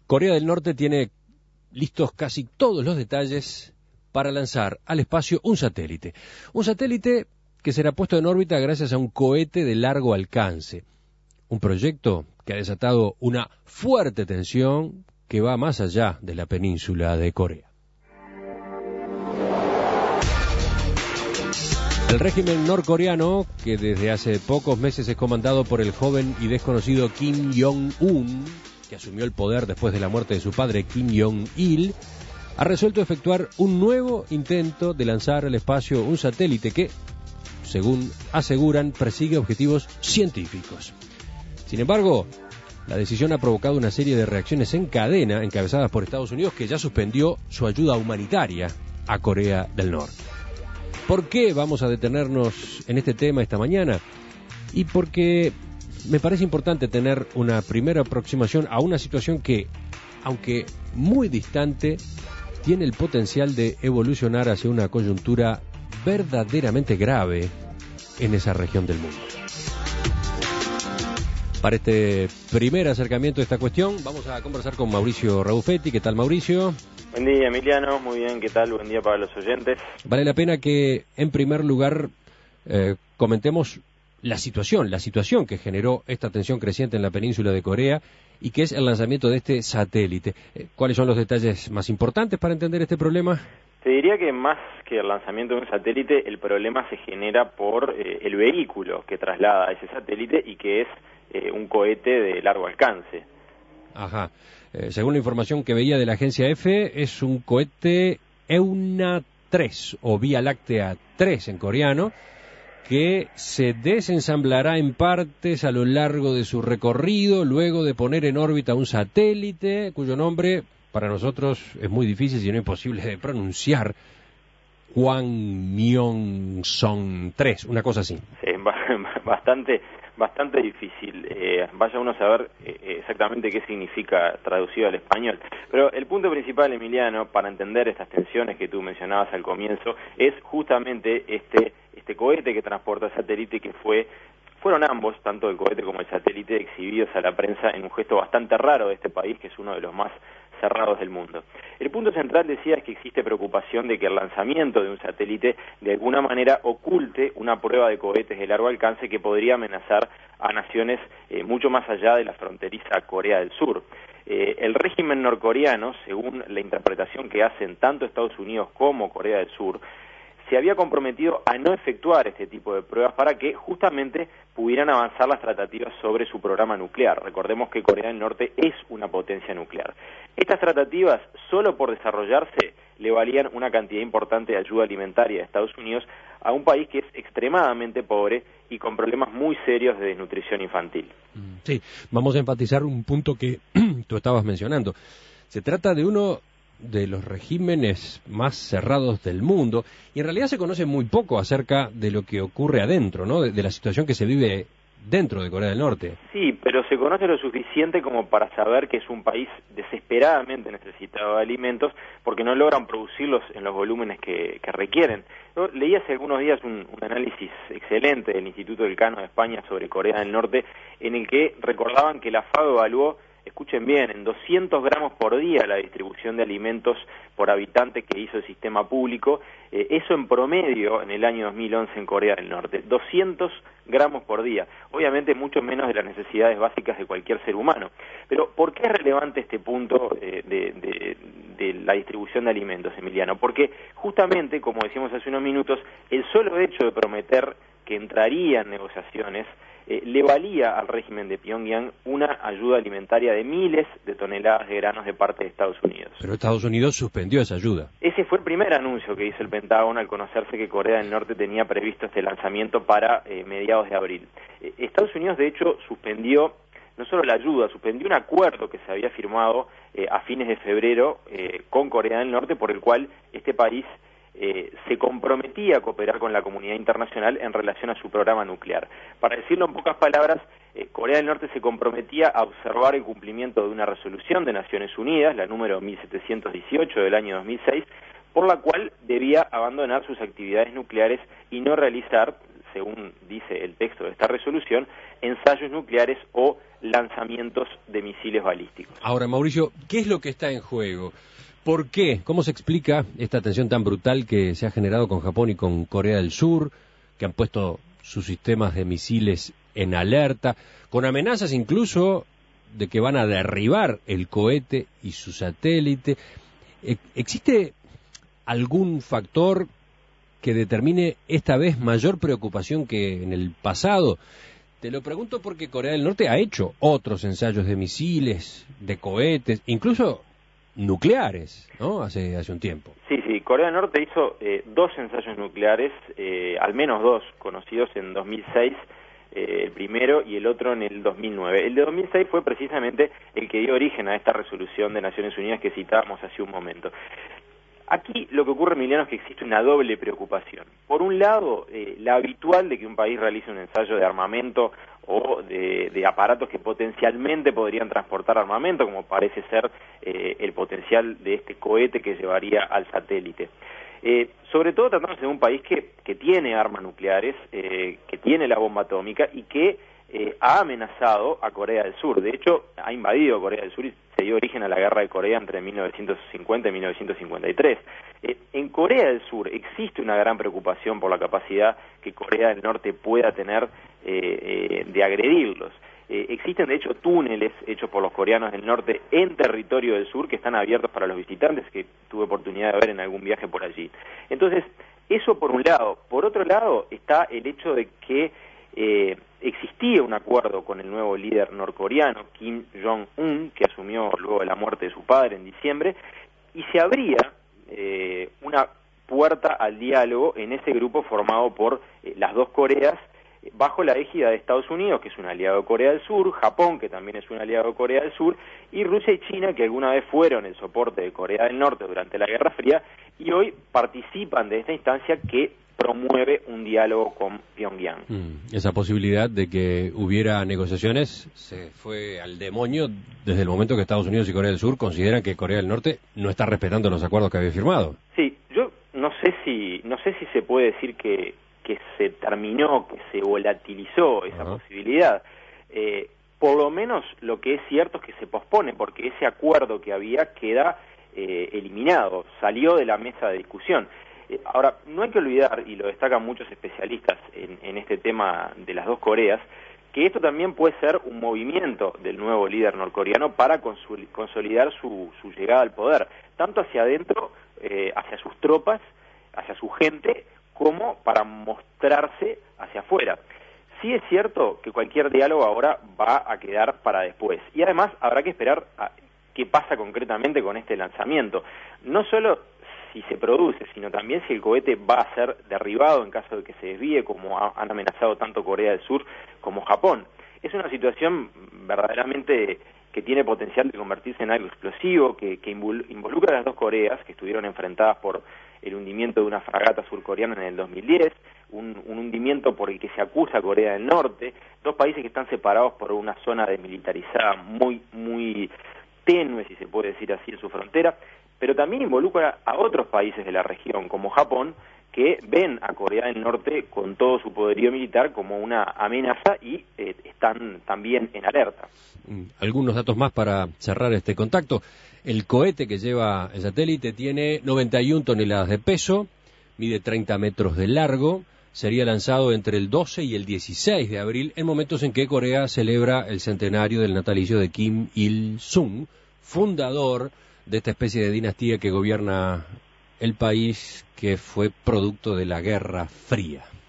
Corea del Norte tiene listos casi todos los detalles para lanzar al espacio un satélite. Un satélite que será puesto en órbita gracias a un cohete de largo alcance. Un proyecto que ha desatado una fuerte tensión que va más allá de la península de Corea. El régimen norcoreano, que desde hace pocos meses es comandado por el joven y desconocido Kim Jong-un, que asumió el poder después de la muerte de su padre Kim Jong-il, ha resuelto efectuar un nuevo intento de lanzar al espacio un satélite que, según aseguran, persigue objetivos científicos. Sin embargo, la decisión ha provocado una serie de reacciones en cadena encabezadas por Estados Unidos, que ya suspendió su ayuda humanitaria a Corea del Norte. ¿Por qué vamos a detenernos en este tema esta mañana? Y porque me parece importante tener una primera aproximación a una situación que, aunque muy distante, tiene el potencial de evolucionar hacia una coyuntura verdaderamente grave en esa región del mundo. Para este primer acercamiento a esta cuestión, vamos a conversar con Mauricio Raufetti. ¿Qué tal, Mauricio? Buen día, Emiliano. Muy bien, ¿qué tal? Buen día para los oyentes. Vale la pena que, en primer lugar, comentemos la situación que generó esta tensión creciente en la península de Corea y que es el lanzamiento de este satélite. ¿Cuáles son los detalles más importantes para entender este problema? Te diría que más que el lanzamiento de un satélite, el problema se genera por el vehículo que traslada a ese satélite y que es un cohete de largo alcance. Ajá. Según la información que veía de la agencia EFE, es un cohete EUNA 3 o Vía Láctea 3 en coreano, que se desensamblará en partes a lo largo de su recorrido, luego de poner en órbita un satélite cuyo nombre para nosotros es muy difícil, si no imposible de pronunciar. Hwangmyeong-song 3, una cosa así. Sí, bastante difícil. Vaya uno a saber exactamente qué significa traducido al español. Pero el punto principal, Emiliano, para entender estas tensiones que tú mencionabas al comienzo, es justamente este cohete que transporta el satélite, que fueron ambos, tanto el cohete como el satélite, exhibidos a la prensa en un gesto bastante raro de este país, que es uno de los más cerrados del mundo. El punto central, decía, es que existe preocupación de que el lanzamiento de un satélite de alguna manera oculte una prueba de cohetes de largo alcance que podría amenazar a naciones mucho más allá de la fronteriza Corea del Sur. El régimen norcoreano, según la interpretación que hacen tanto Estados Unidos como Corea del Sur, se había comprometido a no efectuar este tipo de pruebas para que justamente pudieran avanzar las tratativas sobre su programa nuclear. Recordemos que Corea del Norte es una potencia nuclear. Estas tratativas, solo por desarrollarse, le valían una cantidad importante de ayuda alimentaria de Estados Unidos a un país que es extremadamente pobre y con problemas muy serios de desnutrición infantil. Sí, vamos a enfatizar un punto que tú estabas mencionando. Se trata de uno de los regímenes más cerrados del mundo, y en realidad se conoce muy poco acerca de lo que ocurre adentro, ¿no? De la situación que se vive dentro de Corea del Norte. Sí, pero se conoce lo suficiente como para saber que es un país desesperadamente necesitado de alimentos porque no logran producirlos en los volúmenes que requieren. Yo leí hace algunos días un análisis excelente del Instituto Elcano de España sobre Corea del Norte, en el que recordaban que la FAO evaluó, escuchen bien, en 200 gramos por día la distribución de alimentos por habitante que hizo el sistema público, eso en promedio en el año 2011 en Corea del Norte, 200 gramos por día, obviamente mucho menos de las necesidades básicas de cualquier ser humano. Pero ¿por qué es relevante este punto de la distribución de alimentos, Emiliano? Porque justamente, como decíamos hace unos minutos, el solo hecho de prometer que entrarían negociaciones le valía al régimen de Pyongyang una ayuda alimentaria de miles de toneladas de granos de parte de Estados Unidos. Pero Estados Unidos suspendió esa ayuda. Ese fue el primer anuncio que hizo el Pentágono al conocerse que Corea del Norte tenía previsto este lanzamiento para mediados de abril. Estados Unidos, de hecho, suspendió no solo la ayuda, suspendió un acuerdo que se había firmado a fines de febrero con Corea del Norte, por el cual este país se comprometía a cooperar con la comunidad internacional en relación a su programa nuclear. Para decirlo en pocas palabras, Corea del Norte se comprometía a observar el cumplimiento de una resolución de Naciones Unidas, la número 1718 del año 2006, por la cual debía abandonar sus actividades nucleares y no realizar, según dice el texto de esta resolución, ensayos nucleares o lanzamientos de misiles balísticos. Ahora, Mauricio, ¿qué es lo que está en juego? ¿Por qué? ¿Cómo se explica esta tensión tan brutal que se ha generado con Japón y con Corea del Sur, que han puesto sus sistemas de misiles en alerta, con amenazas incluso de que van a derribar el cohete y su satélite? ¿Existe algún factor que determine esta vez mayor preocupación que en el pasado? Te lo pregunto porque Corea del Norte ha hecho otros ensayos de misiles, de cohetes, incluso nucleares, ¿no? Hace un tiempo. Sí, Corea del Norte hizo 2 ensayos nucleares, al menos 2 conocidos en 2006, el primero y el otro en el 2009. El de 2006 fue precisamente el que dio origen a esta resolución de Naciones Unidas que citábamos hace un momento. Aquí lo que ocurre, Emiliano, es que existe una doble preocupación. Por un lado, la habitual de que un país realice un ensayo de armamento o de aparatos que potencialmente podrían transportar armamento, como parece ser el potencial de este cohete que llevaría al satélite. Sobre todo tratándose de un país que tiene armas nucleares, que tiene la bomba atómica y que ha amenazado a Corea del Sur. De hecho, ha invadido Corea del Sur y se dio origen a la guerra de Corea entre 1950 y 1953. En Corea del Sur existe una gran preocupación por la capacidad que Corea del Norte pueda tener de agredirlos. Existen, de hecho, túneles hechos por los coreanos del norte en territorio del sur que están abiertos para los visitantes, que tuve oportunidad de ver en algún viaje por allí. Entonces, eso por un lado. Por otro lado, está el hecho de que existía un acuerdo con el nuevo líder norcoreano, Kim Jong-un, que asumió luego de la muerte de su padre en diciembre, y se abría una puerta al diálogo en ese grupo formado por las dos Coreas, bajo la égida de Estados Unidos, que es un aliado de Corea del Sur, Japón, que también es un aliado de Corea del Sur, y Rusia y China, que alguna vez fueron el soporte de Corea del Norte durante la Guerra Fría, y hoy participan de esta instancia que promueve un diálogo con Pyongyang. Esa posibilidad de que hubiera negociaciones se fue al demonio desde el momento que Estados Unidos y Corea del Sur consideran que Corea del Norte no está respetando los acuerdos que había firmado. Sí, yo no sé si se puede decir que se terminó, que se volatilizó esa posibilidad. Por lo menos lo que es cierto es que se pospone, porque ese acuerdo que había queda eliminado, salió de la mesa de discusión. Ahora, no hay que olvidar, y lo destacan muchos especialistas en este tema de las dos Coreas, que esto también puede ser un movimiento del nuevo líder norcoreano para consolidar su llegada al poder, tanto hacia adentro, hacia sus tropas, hacia su gente, como para mostrarse hacia afuera. Sí es cierto que cualquier diálogo ahora va a quedar para después, y además habrá que esperar a qué pasa concretamente con este lanzamiento. No solo si se produce, sino también si el cohete va a ser derribado en caso de que se desvíe, como han amenazado tanto Corea del Sur como Japón. Es una situación verdaderamente que tiene potencial de convertirse en algo explosivo, que involucra a las dos Coreas, que estuvieron enfrentadas por el hundimiento de una fragata surcoreana en el 2010, un hundimiento por el que se acusa a Corea del Norte, dos países que están separados por una zona desmilitarizada muy tenue, si se puede decir así, en su frontera, pero también involucra a otros países de la región, como Japón, que ven a Corea del Norte con todo su poderío militar como una amenaza y están también en alerta. Algunos datos más para cerrar este contacto. El cohete que lleva el satélite tiene 91 toneladas de peso, mide 30 metros de largo, sería lanzado entre el 12 y el 16 de abril, en momentos en que Corea celebra el centenario del natalicio de Kim Il-sung, fundador de esta especie de dinastía que gobierna el país, que fue producto de la Guerra Fría.